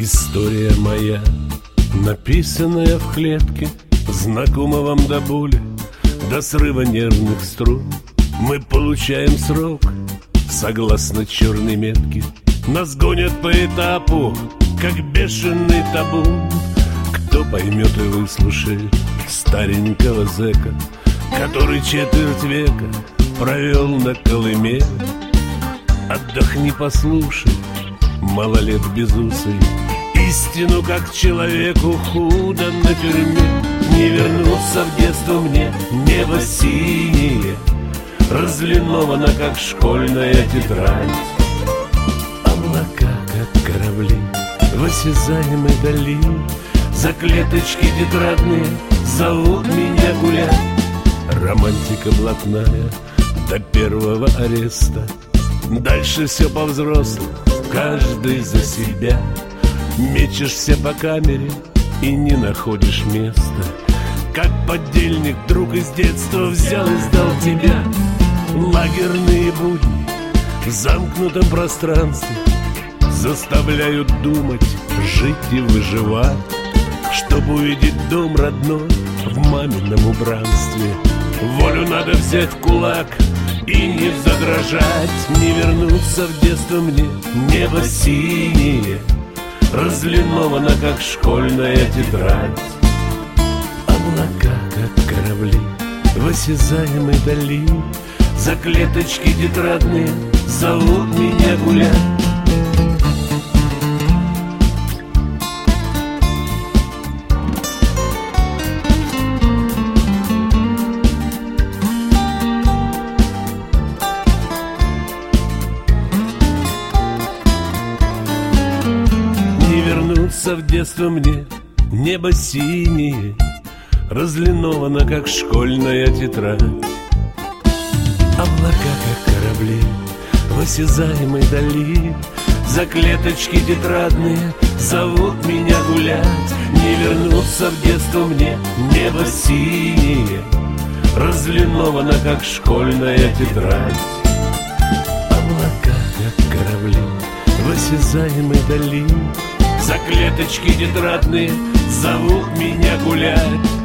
История моя, написанная в клетке, знакома вам до боли, до срыва нервных струн. Мы получаем срок, согласно черной метке. Нас гонят по этапу, как бешеный табун. Кто поймет и выслушает старенького зэка, который четверть века провел на Колыме? Отдохни, послушай, малолет безусый, истину, как человеку худо на тюрьме. Не вернуться в детство мне, небо синее, разлиновано, как школьная тетрадь. Облака, как корабли в осязаемой дали, за клеточки тетрадные зовут меня гулять. Романтика блатная до первого ареста, дальше все по-взрослому, каждый за себя. Мечешься по камере и не находишь места, как поддельник друг из детства взял и сдал тебя. Лагерные будни в замкнутом пространстве заставляют думать, жить и выживать, чтобы увидеть дом родной в мамином убранстве. Волю надо взять в кулак и не задрожать. Не вернуться в детство мне, небо синее, разлиновано, как школьная тетрадь. Облака, как корабли в осязаемой дали, за клеточки тетрадные зовут меня гулять. В детство мне, небо синее, разлиновано, как школьная тетрадь. Облака, как корабли в осязаемой дали, за клеточки тетрадные зовут меня гулять. Не вернуться в детство мне, небо синее, разлиновано, как школьная тетрадь. Облака, как корабли в осязаемой дали, за клеточки тетрадные зовут меня гулять.